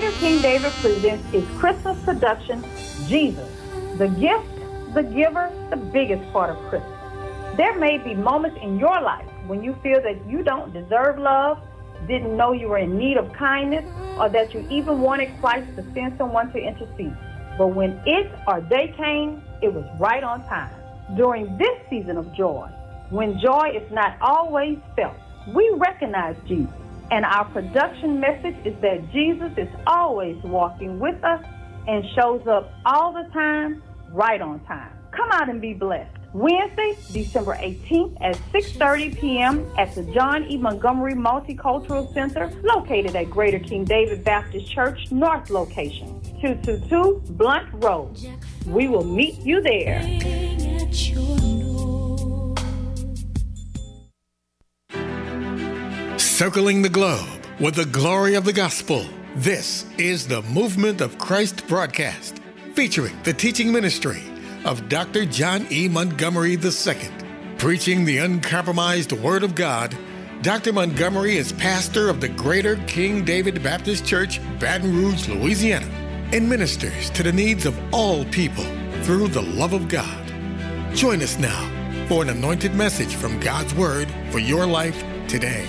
Greater King David presents its Christmas production, Jesus, the gift, the giver, the biggest part of Christmas. There may be moments in your life when you feel that you don't deserve love, didn't know you were in need of kindness, or that you even wanted Christ to send someone to intercede. But when it or they came, it was right on time. During this season of joy, when joy is not always felt, we recognize Jesus. And our production message is that Jesus is always walking with us and shows up all the time, right on time. Come out and be blessed. Wednesday, December 18th at 6:30 p.m. at the John E. Montgomery Multicultural Center, located at Greater King David Baptist Church North location, 222 Blunt Road. We will meet you there. Circling the globe with the glory of the gospel. This is the Movement of Christ broadcast, featuring the teaching ministry of Dr. John E. Montgomery II. Preaching the uncompromised Word of God, Dr. Montgomery is pastor of the Greater King David Baptist Church, Baton Rouge, Louisiana, and ministers to the needs of all people through the love of God. Join us now for an anointed message from God's Word for your life today.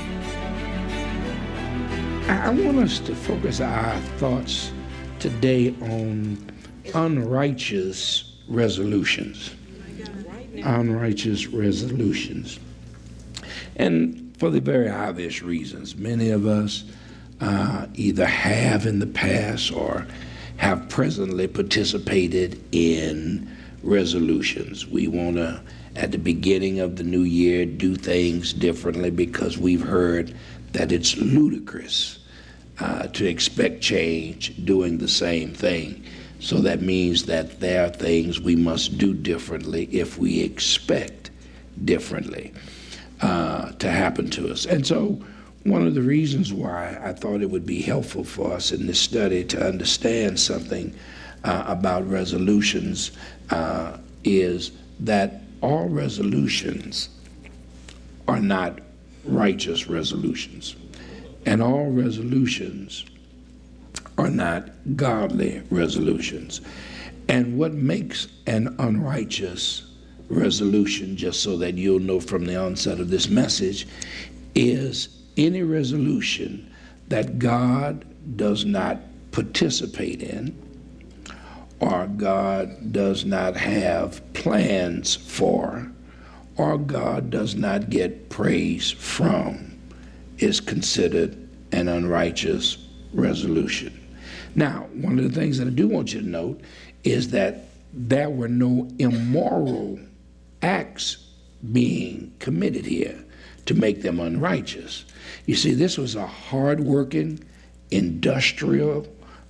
I want us to focus our thoughts today on unrighteous resolutions. Unrighteous resolutions. And for the very obvious reasons, many of us either have in the past or have presently participated in resolutions. We want to, at the beginning of the new year, do things differently because we've heard that it's ludicrous to expect change doing the same thing. So that means that there are things we must do differently if we expect differently to happen to us. And so one of the reasons why I thought it would be helpful for us in this study to understand something about resolutions is that all resolutions are not righteous resolutions. And all resolutions are not godly resolutions. And what makes an unrighteous resolution, just so that you'll know from the onset of this message, is any resolution that God does not participate in, or God does not have plans for, or God does not get praise from, is considered an unrighteous resolution. Now, one of the things that I do want you to note is that there were no immoral acts being committed here to make them unrighteous. You see, this was a hard-working, industrious,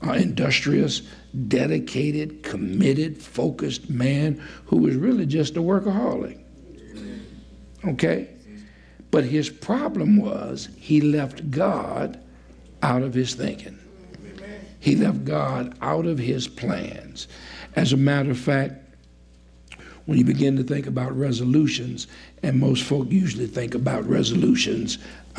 dedicated, committed, focused man who was really just a workaholic. Okay? But his problem was he left God out of his thinking. He left God out of his plans. As a matter of fact, when you begin to think about resolutions, and most folk usually think about resolutions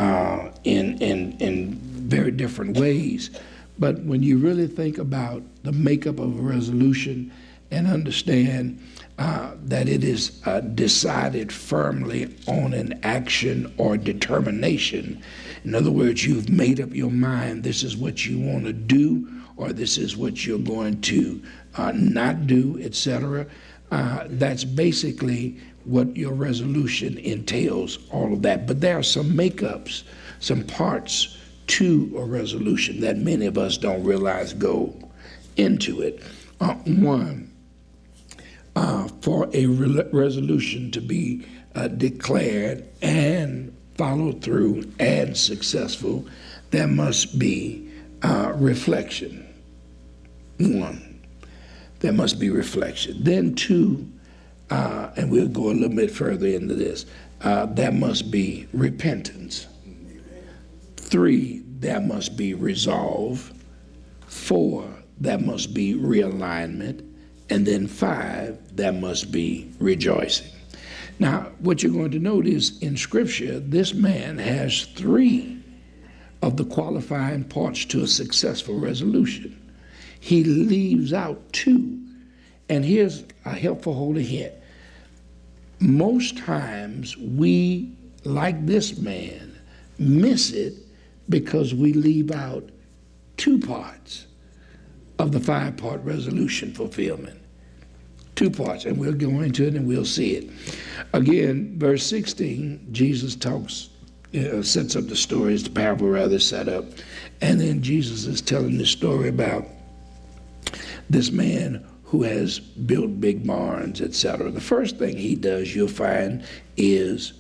in very different ways, but when you really think about the makeup of a resolution and understand that it is decided firmly on an action or determination. In other words, you've made up your mind, this is what you want to do, or this is what you're going to not do, etc. That's basically what your resolution entails, all of that. But there are some makeups, some parts to a resolution that many of us don't realize go into it. One, for a resolution to be declared and followed through and successful, there must be reflection. One, there must be reflection. Then two, and we'll go a little bit further into this, there must be repentance. Three, there must be resolve. Four, there must be realignment. And then five, there must be rejoicing. Now, what you're going to note is in Scripture, this man has three of the qualifying parts to a successful resolution. He leaves out two. And here's a helpful holy hint. Most times we, like this man, miss it because we leave out two parts of the 5-part resolution fulfillment. 2 parts, and we'll go into it and we'll see it. Again, verse 16, Jesus talks, sets up the story, it's the parable rather set up, and then Jesus is telling the story about this man who has built big barns, etc. The first thing he does, you'll find, is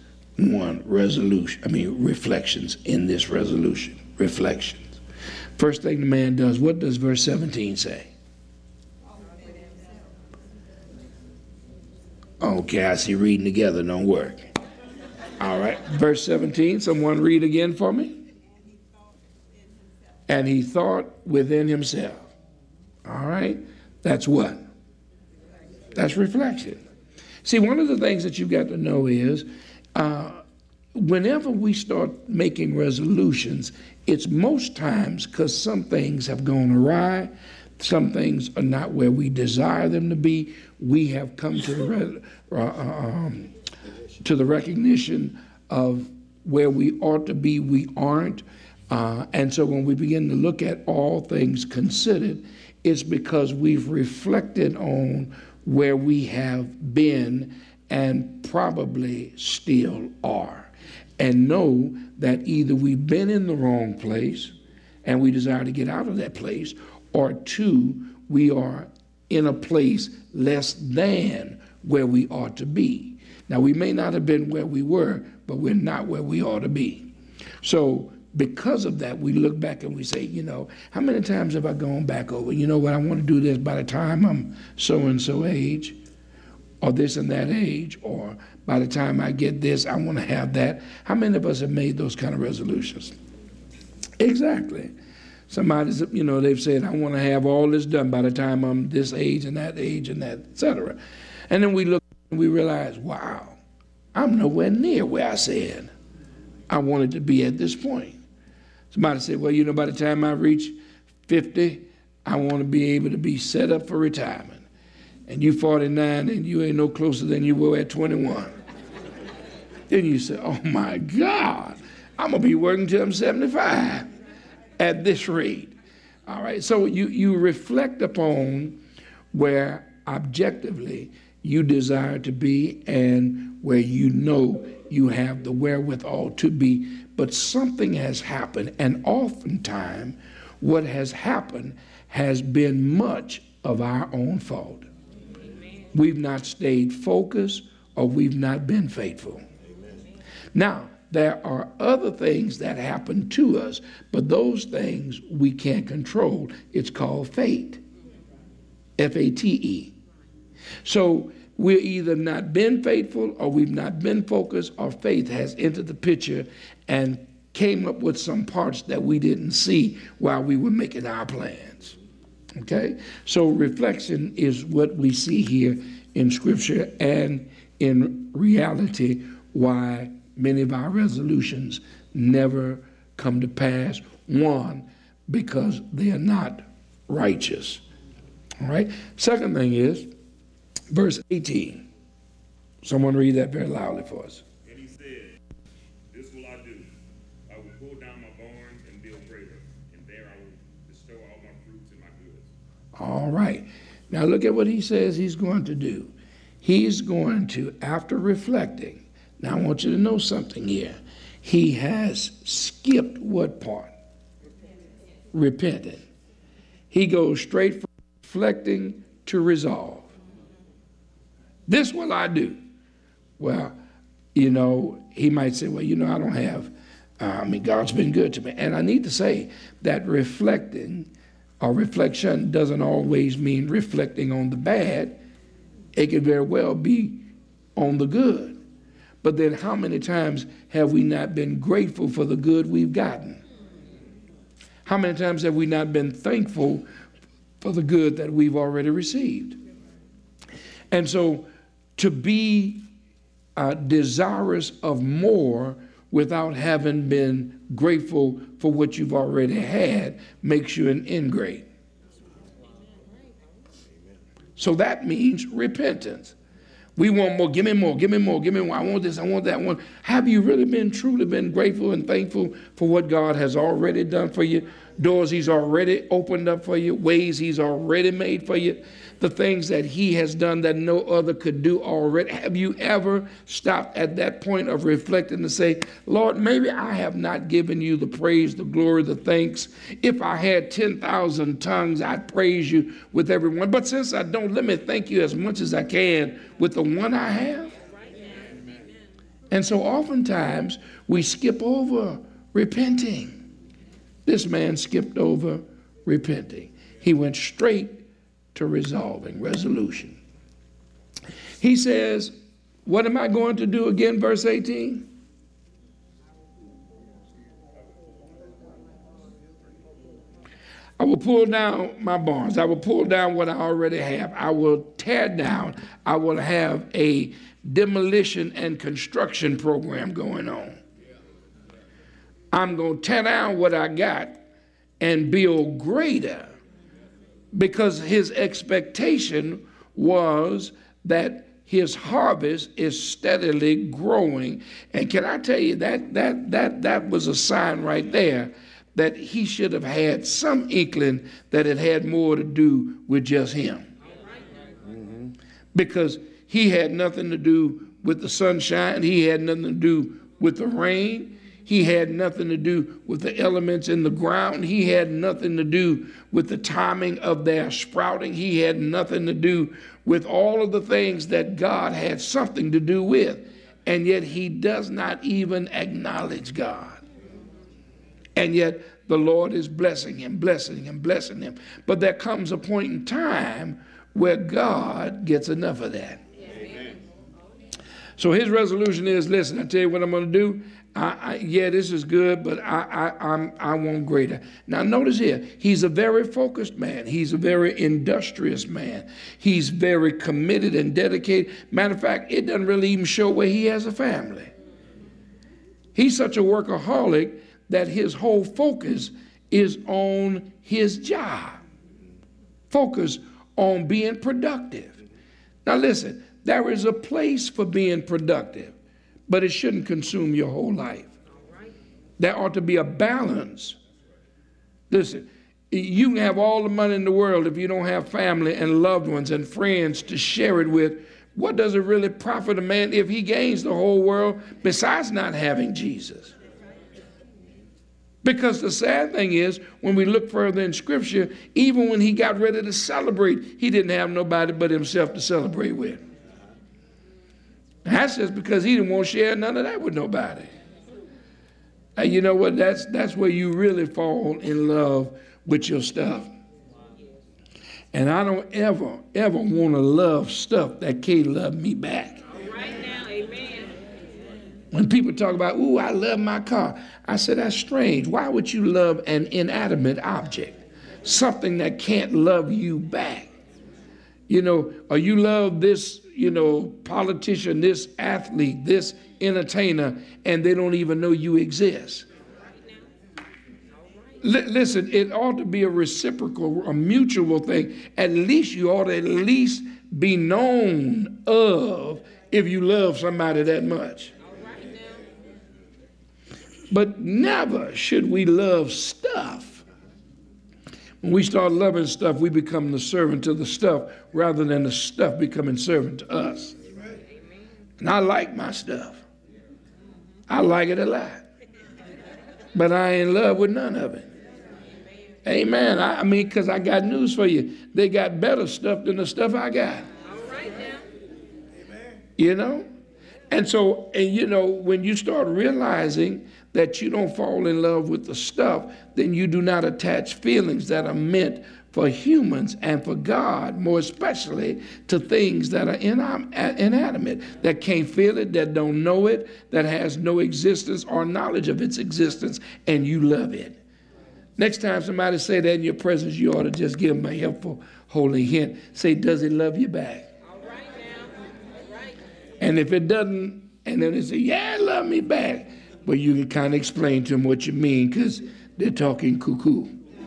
reflections in this resolution. Reflections. First thing the man does, what does verse 17 say? Okay, I see reading together don't work. All right, verse 17, someone read again for me. And he thought within himself. All right, that's what? That's reflection. See, one of the things that you've got to know is whenever we start making resolutions, it's most times because some things have gone awry, some things are not where we desire them to be. We have come to the recognition of where we ought to be, we aren't. And so when we begin to look at all things considered, it's because we've reflected on where we have been and probably still are. And know that either we've been in the wrong place and we desire to get out of that place, or 2, we are in a place less than where we ought to be. Now, we may not have been where we were, but we're not where we ought to be. So because of that, we look back and we say, how many times have I gone back over, I want to do this by the time I'm so-and-so age, or this and that age, or by the time I get this, I want to have that. How many of us have made those kind of resolutions? Exactly. Somebody's, they've said, I want to have all this done by the time I'm this age and that, et cetera. And then we look and we realize, wow, I'm nowhere near where I said I wanted to be at this point. Somebody said, well, by the time I reach 50, I want to be able to be set up for retirement. And you 49 and you ain't no closer than you were at 21. Then you say, oh my God, I'm going to be working till I'm 75. At this rate. All right, so you reflect upon where objectively you desire to be and where you have the wherewithal to be, but something has happened, and oftentimes what has happened has been much of our own fault. Amen. We've not stayed focused, or we've not been faithful. Amen. Now, there are other things that happen to us, but those things we can't control. It's called fate. F-A-T-E. So we're either not been faithful, or we've not been focused, or faith has entered the picture and came up with some parts that we didn't see while we were making our plans. Okay? So reflection is what we see here in Scripture, and in reality, why many of our resolutions never come to pass. 1, because they are not righteous. All right? Second thing is, verse 18. Someone read that very loudly for us. And he said, this will I do. I will pull down my barns and build greater, and there I will bestow all my fruits and my goods. All right. Now look at what he says he's going to do. He's going to, after reflecting, now I want you to know something here. He has skipped what part? Repenting. He goes straight from reflecting to resolve. This will I do. Well, he might say, well, I don't have, God's been good to me. And I need to say that reflecting or reflection doesn't always mean reflecting on the bad. It could very well be on the good. But then how many times have we not been grateful for the good we've gotten? How many times have we not been thankful for the good that we've already received? And so to be desirous of more without having been grateful for what you've already had makes you an ingrate. So that means repentance. We want more, give me more, give me more, give me more. I want this, I want that one. Have you really truly been grateful and thankful for what God has already done for you? Doors he's already opened up for you, ways he's already made for you, the things that he has done that no other could do already. Have you ever stopped at that point of reflecting to say, Lord, maybe I have not given you the praise, the glory, the thanks. If I had 10,000 tongues, I'd praise you with everyone. But since I don't, let me thank you as much as I can with the one I have. And so oftentimes we skip over repenting. This man skipped over repenting. He went straight to resolution. He says, what am I going to do again? Verse 18. I will pull down my barns. I will pull down what I already have. I will tear down. I will have a demolition and construction program going on. I'm going to tear down what I got and build greater, because his expectation was that his harvest is steadily growing. And can I tell you that was a sign right there that he should have had some inkling that it had more to do with just him. Because he had nothing to do with the sunshine. He had nothing to do with the rain. He had nothing to do with the elements in the ground. He had nothing to do with the timing of their sprouting. He had nothing to do with all of the things that God had something to do with. And yet he does not even acknowledge God. And yet the Lord is blessing him, blessing him, blessing him. But there comes a point in time where God gets enough of that. Amen. So his resolution is, listen, I tell you what I'm going to do. Yeah, this is good, but I want greater. Now notice here, he's a very focused man. He's a very industrious man. He's very committed and dedicated. Matter of fact, it doesn't really even show where he has a family. He's such a workaholic that his whole focus is on his job. Focus on being productive. Now listen, there is a place for being productive, but it shouldn't consume your whole life. There ought to be a balance. Listen, you can have all the money in the world if you don't have family and loved ones and friends to share it with. What does it really profit a man if he gains the whole world besides not having Jesus? Because the sad thing is, when we look further in Scripture, even when he got ready to celebrate, he didn't have nobody but himself to celebrate with. That's just because he didn't want to share none of that with nobody. And you know what? That's where you really fall in love with your stuff. And I don't ever want to love stuff that can't love me back. Right now, amen. When people talk about, ooh, I love my car, I said, that's strange. Why would you love an inanimate object? Something that can't love you back. You know, or you love this, politician, this athlete, this entertainer, and they don't even know you exist. Listen, it ought to be a reciprocal, a mutual thing. At least you ought to at least be known of if you love somebody that much. But never should we love stuff. When we start loving stuff, we become the servant to the stuff rather than the stuff becoming servant to us. And I like my stuff. I like it a lot. But I ain't in love with none of it. Amen. I mean, because I got news for you. They got better stuff than the stuff I got. All right now. You know? And so, when you start realizing that you don't fall in love with the stuff, then you do not attach feelings that are meant for humans and for God, more especially to things that are inanimate, that can't feel it, that don't know it, that has no existence or knowledge of its existence, and you love it. Next time somebody say that in your presence, you ought to just give them a helpful, holy hint. Say, does it love you back? All right now. All right. And if it doesn't, and then they say, yeah, it love me back, But you can kind of explain to them what you mean because they're talking cuckoo.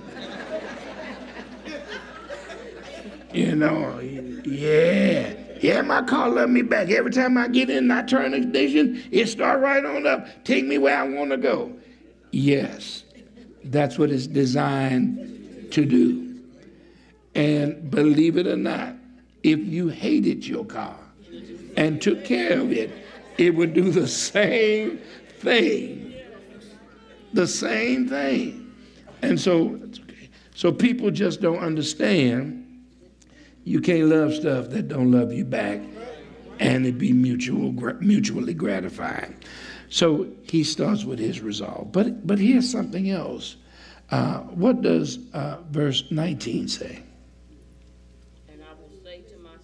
You know, yeah, my car love me back. Every time I get in and I turn the ignition, it start right on up. Take me where I want to go. Yes, that's what it's designed to do. And believe it or not, if you hated your car and took care of it, it would do the same thing. The same thing. And so people just don't understand. You can't love stuff that don't love you back and it be mutually gratifying. So he starts with his resolve. But here's something else. What does verse 19 say? And I will say to my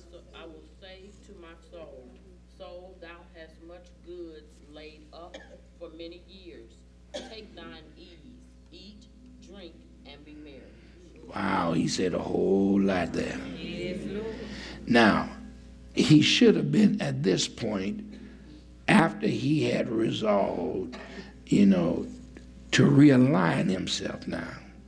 soul, soul, thou hast much goods laid up for many years. Take thine ease, eat, drink, and be merry. Wow, he said a whole lot there. Yes, Lord. Now, he should have been at this point, after he had resolved, to realign himself now.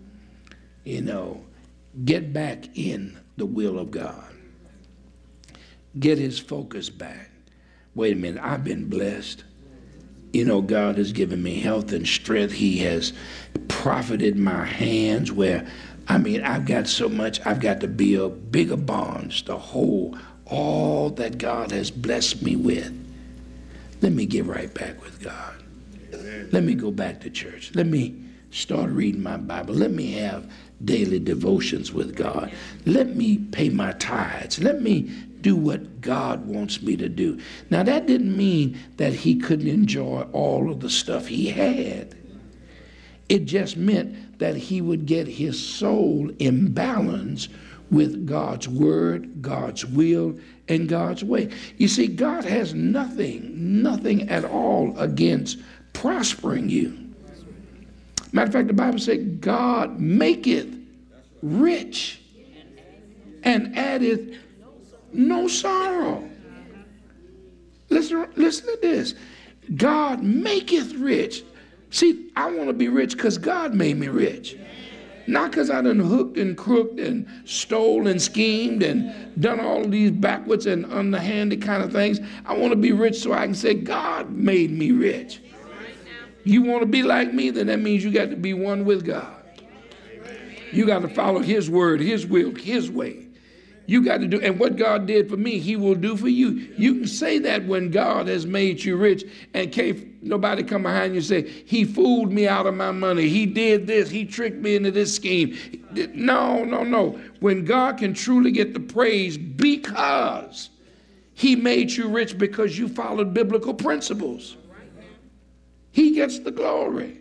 Get back in the will of God. Get his focus back. Wait a minute, I've been blessed. God has given me health and strength. He has profited my hands where, I've got so much. I've got to build bigger bonds to hold all that God has blessed me with. Let me get right back with God. Amen. Let me go back to church. Let me start reading my Bible. Let me have daily devotions with God. Let me pay my tithes. Let me do what God wants me to do. Now, that didn't mean that he couldn't enjoy all of the stuff he had. It just meant that he would get his soul in balance with God's word, God's will, and God's way. You see, God has nothing at all against prospering you. Matter of fact, the Bible says, God maketh rich and addeth no sorrow. Listen to this. God maketh rich. See, I want to be rich because God made me rich. Not because I done hooked and crooked and stole and schemed and done all of these backwards and underhanded kind of things. I want to be rich so I can say, God made me rich. You want to be like me, then that means you got to be one with God. You got to follow his word, his will, his way. You got to do, and what God did for me, he will do for you. You can say that when God has made you rich and can't nobody come behind you and say, he fooled me out of my money. He did this. He tricked me into this scheme. No. When God can truly get the praise because he made you rich because you followed biblical principles. He gets the glory.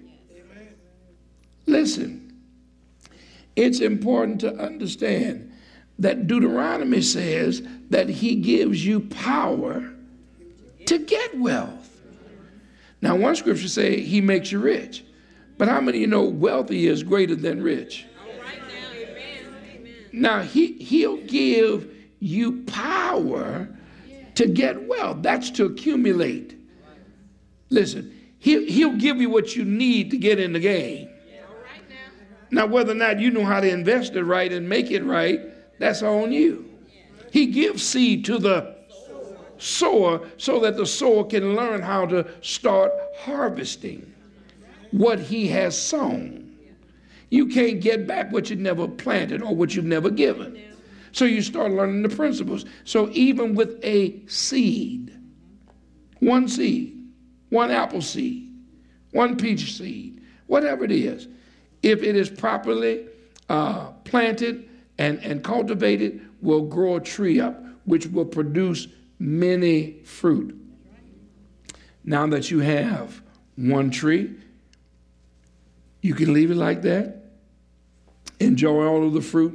Listen, it's important to understand that Deuteronomy says that he gives you power to get wealth. Now, one scripture says he makes you rich. But how many of you know wealthy is greater than rich? All right now, amen. Now, he'll give you power to get wealth. That's to accumulate. Listen, he'll give you what you need to get in the game. All right Now, whether or not you know how to invest it right and make it right, that's on you. He gives seed to the sower so that the sower can learn how to start harvesting what he has sown. You can't get back what you never planted or what you've never given. So you start learning the principles. So even with a seed, one apple seed, one peach seed, whatever it is, if it is properly planted and cultivated, will grow a tree up, which will produce many fruit. Now that you have one tree, you can leave it like that, enjoy all of the fruit,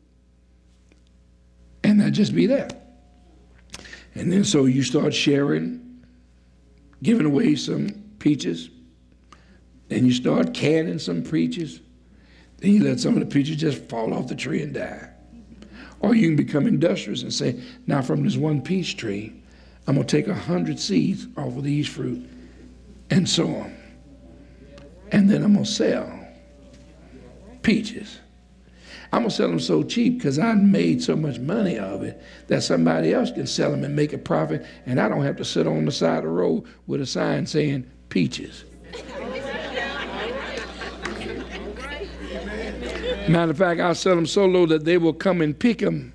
and that just be that. And then so you start sharing, giving away some peaches, then you start canning some peaches. Then you let some of the peaches just fall off the tree and die. Or you can become industrious and say, now from this one peach tree, I'm going to take 100 seeds off of these fruit and sow them. And then I'm going to sell peaches. I'm going to sell them so cheap because I made so much money of it that somebody else can sell them and make a profit, and I don't have to sit on the side of the road with a sign saying peaches. Matter of fact, I'll sell them so low that they will come and pick them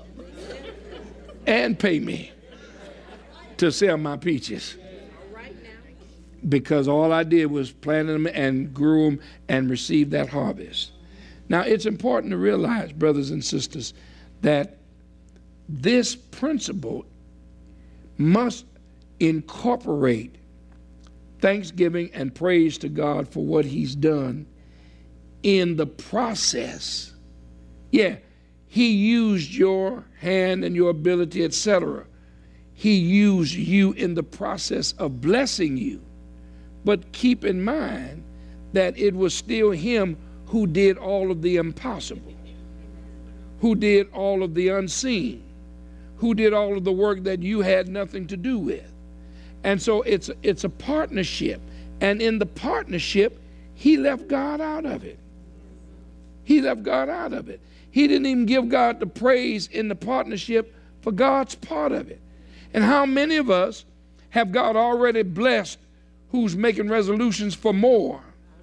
and pay me to sell my peaches. Because all I did was plant them and grew them and received that harvest. Now, it's important to realize, brothers and sisters, that this principle must incorporate thanksgiving and praise to God for what he's done in the process. Yeah, he used your hand and your ability, etc. He used you in the process of blessing you. But keep in mind that it was still him who did all of the impossible, who did all of the unseen, who did all of the work that you had nothing to do with. And so it's a partnership. And in the partnership, he left God out of it. He left God out of it. He didn't even give God the praise in the partnership for God's part of it. And how many of us have God already blessed who's making resolutions for more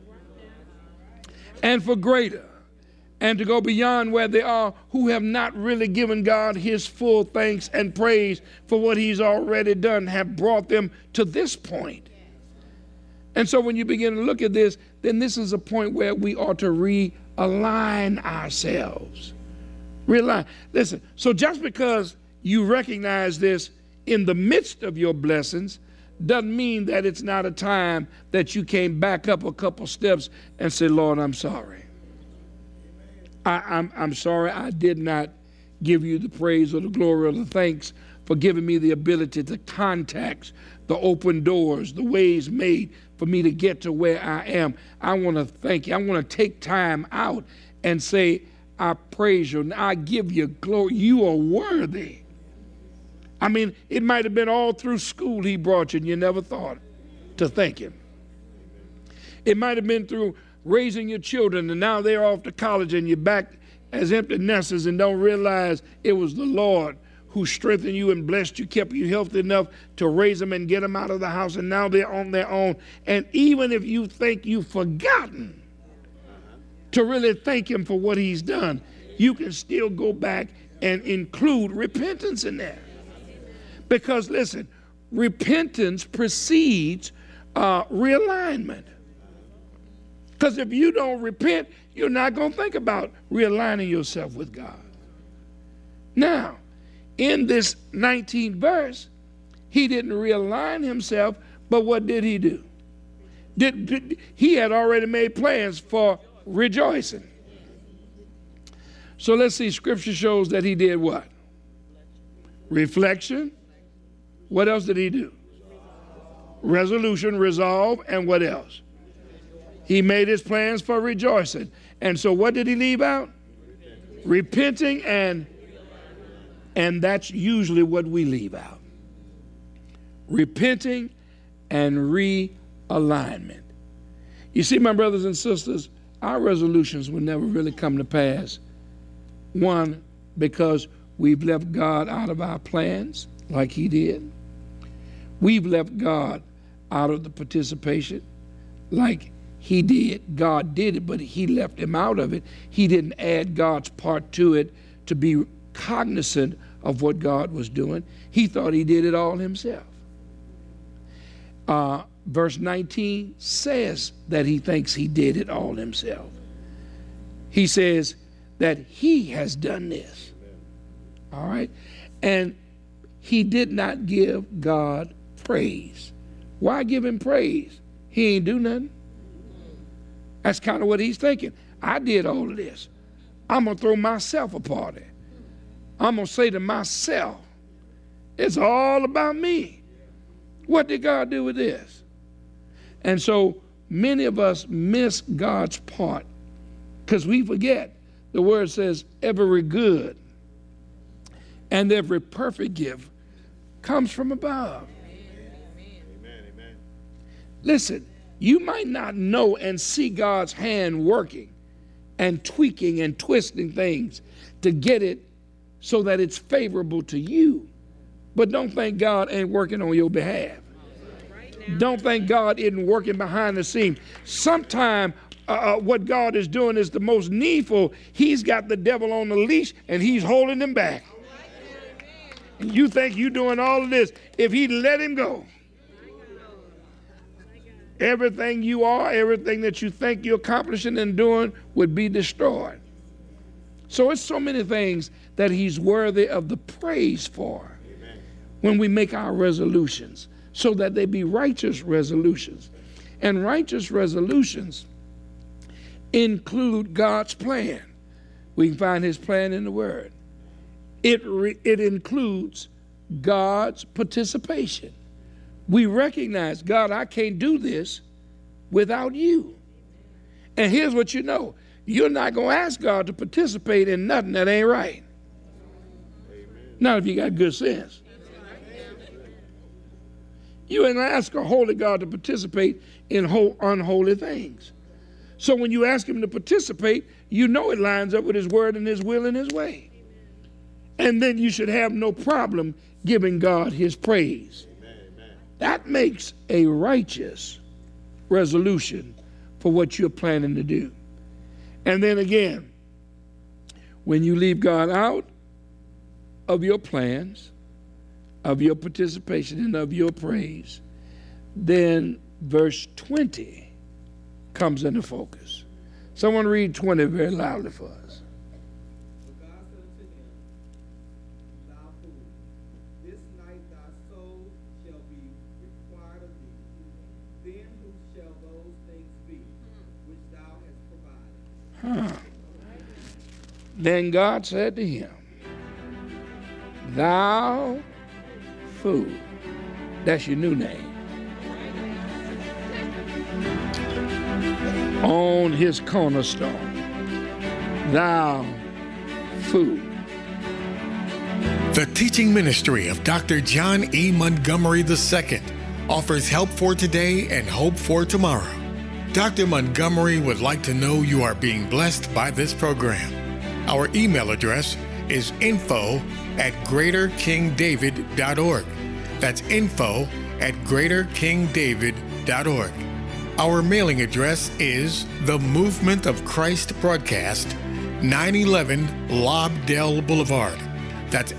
and for greater and to go beyond where they are, who have not really given God his full thanks and praise for what he's already done, have brought them to this point. And so when you begin to look at this, then this is a point where we ought to realign ourselves. Realign. Listen, so just because you recognize this in the midst of your blessings doesn't mean that it's not a time that you can back up a couple steps and say, Lord, I'm sorry. I'm sorry I did not give you the praise or the glory or the thanks for giving me the ability to contact the open doors, the ways made for me to get to where I am. I want to thank you. I want to take time out and say, I praise you and I give you glory. You are worthy. I mean, it might have been all through school he brought you and you never thought to thank him. It might have been through raising your children and now they're off to college and you're back as empty nesters and don't realize it was the Lord who strengthened you and blessed you, kept you healthy enough to raise them and get them out of the house, and now they're on their own. And even if you think you've forgotten to really thank him for what he's done, you can still go back and include repentance in there. Because listen, repentance precedes realignment. Because if you don't repent, you're not going to think about realigning yourself with God. Now, in this 19th verse, he didn't realign himself, but what did he do? He had already made plans for rejoicing. So let's see, scripture shows that he did what? Reflection. What else did he do? Resolution, resolve, and what else? He made his plans for rejoicing. And so what did he leave out? Repenting, and that's usually what we leave out. Repenting and realignment. You see, my brothers and sisters, our resolutions will never really come to pass. One, because we've left God out of our plans like he did. We've left God out of the participation like he did. God did it, but he left him out of it. He didn't add God's part to it to be cognizant of what God was doing. He thought he did it all himself. Verse 19 says that he thinks he did it all himself. He says that he has done this. All right? And he did not give God praise. Why give him praise? He ain't do nothing. That's kind of what he's thinking. I did all of this. I'm going to throw myself a party. I'm going to say to myself, it's all about me. What did God do with this? And so many of us miss God's part because we forget the word says every good and every perfect gift comes from above. Amen. Listen, You might not know and see God's hand working and tweaking and twisting things to get it so that it's favorable to you. But don't think God ain't working on your behalf. Don't think God isn't working behind the scenes. Sometimes what God is doing is the most needful. He's got the devil on the leash and he's holding him back. And you think you're doing all of this. If he let him go, everything you are, everything that you think you're accomplishing and doing would be destroyed. So it's so many things that he's worthy of the praise for. Amen. When we make our resolutions, so that they be righteous resolutions. And righteous resolutions include God's plan. We can find his plan in the Word. It includes God's participation. We recognize, God, I can't do this without you. And here's what you know. You're not going to ask God to participate in nothing that ain't right. Amen. Not if you got good sense. You ain't ask a holy God to participate in unholy things. So when you ask him to participate, you know it lines up with his word and his will and his way. And then you should have no problem giving God his praise. Amen. That makes a righteous resolution for what you're planning to do. And then again, when you leave God out of your plans, of your participation, and of your praise, then verse 20 comes into focus. Someone read 20 very loudly for us. But God said unto him, Thou fool, this night thy soul shall be required of thee. Then who shall those things be which thou hast provided? Then God said to him, Thou fool. That's your new name. On his cornerstone, thou fool. The teaching ministry of Dr. John E. Montgomery II offers help for today and hope for tomorrow. Dr. Montgomery would like to know you are being blessed by this program. Our email address is info@greaterkingdavid.org. That's info@greaterkingdavid.org. Our mailing address is The Movement of Christ Broadcast, 911 Lobdell Boulevard. That's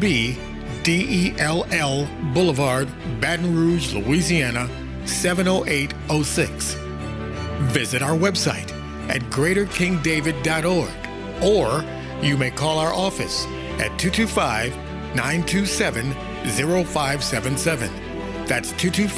LOBDELL Boulevard, Baton Rouge, Louisiana, 70806. Visit our website at greaterkingdavid.org, or you may call our office at 225-927-0577. That's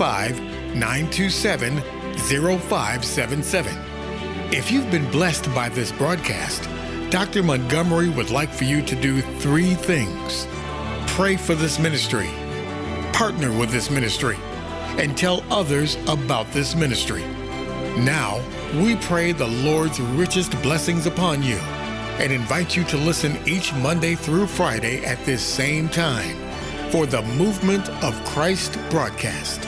225-927-0577. If you've been blessed by this broadcast, Dr. Montgomery would like for you to do 3 things. Pray for this ministry, partner with this ministry, and tell others about this ministry. Now, we pray the Lord's richest blessings upon you and invite you to listen each Monday through Friday at this same time for the Movement of Christ broadcast.